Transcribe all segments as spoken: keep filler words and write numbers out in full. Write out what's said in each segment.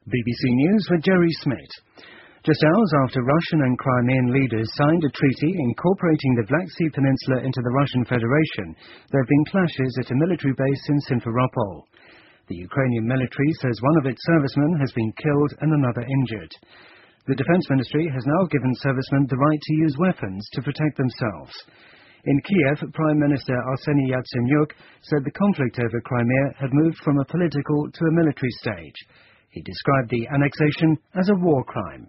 B B C News with Jerry Smith. Just hours after Russian and Crimean leaders signed a treaty incorporating the Black Sea Peninsula into the Russian Federation, there have been clashes at a military base in Simferopol. The Ukrainian military says one of its servicemen has been killed and another injured. The Defence Ministry has now given servicemen the right to use weapons to protect themselves. In Kiev, Prime Minister Arseny Yatsenyuk said the conflict over Crimea had moved from a political to a military stage. He described the annexation as a war crime.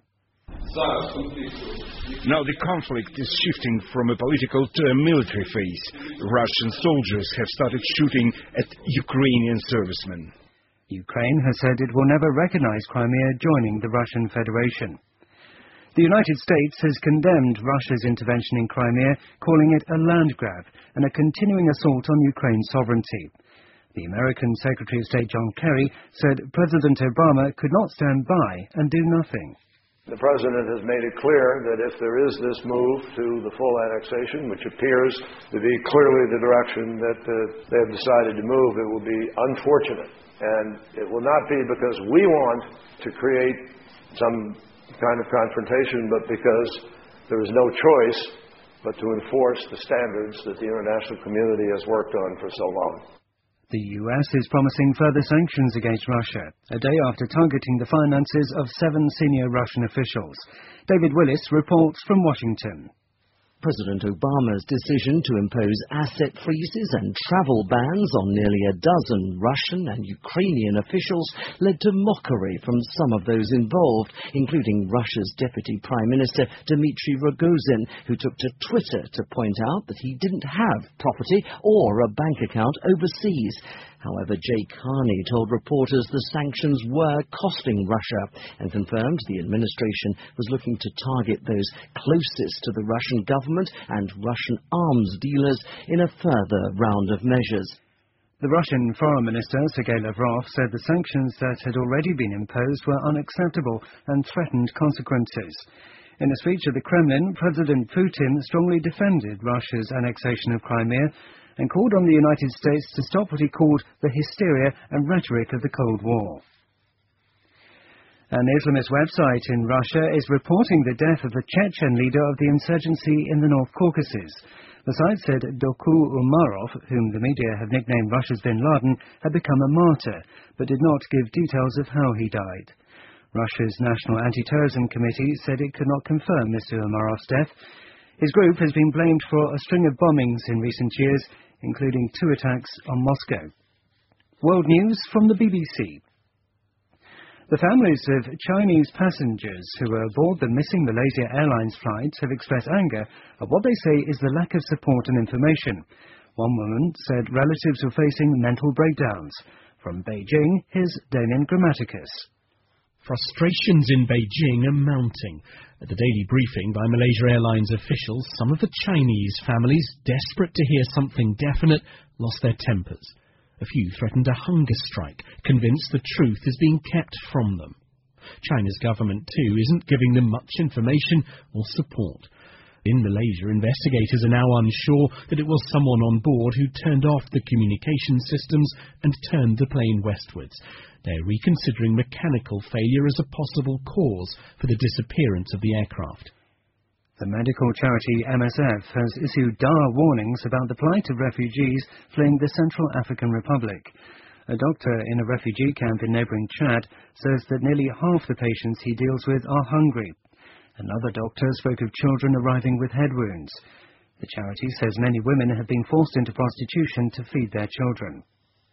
Now the conflict is shifting from a political to a military phase. Russian soldiers have started shooting at Ukrainian servicemen. Ukraine has said it will never recognize Crimea joining the Russian Federation. The United States has condemned Russia's intervention in Crimea, calling it a land grab and a continuing assault on Ukraine's sovereignty. The American Secretary of State John Kerry said President Obama could not stand by and do nothing. The President has made it clear that if there is this move to the full annexation, which appears to be clearly the direction that uh, they have decided to move, it will be unfortunate. And it will not be because we want to create some kind of confrontation, but because there is no choice but to enforce the standards that the international community has worked on for so long. The U S is promising further sanctions against Russia, a day after targeting the finances of seven senior Russian officials. David Willis reports from Washington. President Obama's decision to impose asset freezes and travel bans on nearly a dozen Russian and Ukrainian officials led to mockery from some of those involved, including Russia's Deputy Prime Minister Dmitry Rogozin, who took to Twitter to point out that he didn't have property or a bank account overseas. However, Jay Carney told reporters the sanctions were costing Russia and confirmed the administration was looking to target those closest to the Russian government and Russian arms dealers in a further round of measures. The Russian Foreign Minister, Sergei Lavrov, said the sanctions that had already been imposed were unacceptable and threatened consequences. In a speech at the Kremlin, President Putin strongly defended Russia's annexation of Crimea and called on the United States to stop what he called the hysteria and rhetoric of the Cold War. An Islamist website in Russia is reporting the death of the Chechen leader of the insurgency in the North Caucasus. The site said Doku Umarov, whom the media have nicknamed Russia's bin Laden, had become a martyr, but did not give details of how he died. Russia's National Anti-Terrorism Committee said it could not confirm Mister Umarov's death. His group has been blamed for a string of bombings in recent years, including two attacks on Moscow. World news from the B B C. The families of Chinese passengers who were aboard the missing Malaysia Airlines flight have expressed anger at what they say is the lack of support and information. One woman said relatives were facing mental breakdowns. From Beijing, here's Damien Grammaticus. Frustrations in Beijing are mounting. At the daily briefing by Malaysia Airlines officials, some of the Chinese families, desperate to hear something definite, lost their tempers. A few threatened a hunger strike, convinced the truth is being kept from them. China's government, too, isn't giving them much information or support. In Malaysia, investigators are now unsure that it was someone on board who turned off the communication systems and turned the plane westwards. They're reconsidering mechanical failure as a possible cause for the disappearance of the aircraft. The medical charity M S F has issued dire warnings about the plight of refugees fleeing the Central African Republic. A doctor in a refugee camp in neighbouring Chad says that nearly half the patients he deals with are hungry. Another doctor spoke of children arriving with head wounds. The charity says many women have been forced into prostitution to feed their children.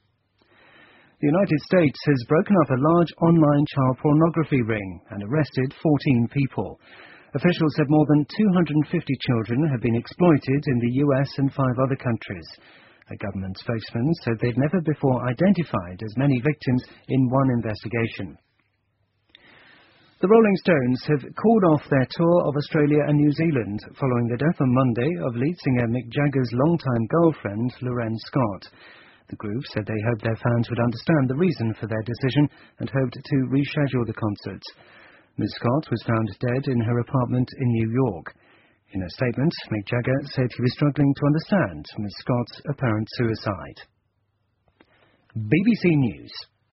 The United States has broken up a large online child pornography ring and arrested fourteen people. Officials said more than two hundred fifty children have been exploited in the U S and five other countries. A government spokesman said they'd never before identified as many victims in one investigation. The Rolling Stones have called off their tour of Australia and New Zealand following the death on Monday of lead singer Mick Jagger's longtime girlfriend, Lorraine Scott. The group said they hoped their fans would understand the reason for their decision and hoped to reschedule the concerts. Miz Scott was found dead in her apartment in New York. In a statement, Mick Jagger said he was struggling to understand Miz Scott's apparent suicide. B B C News.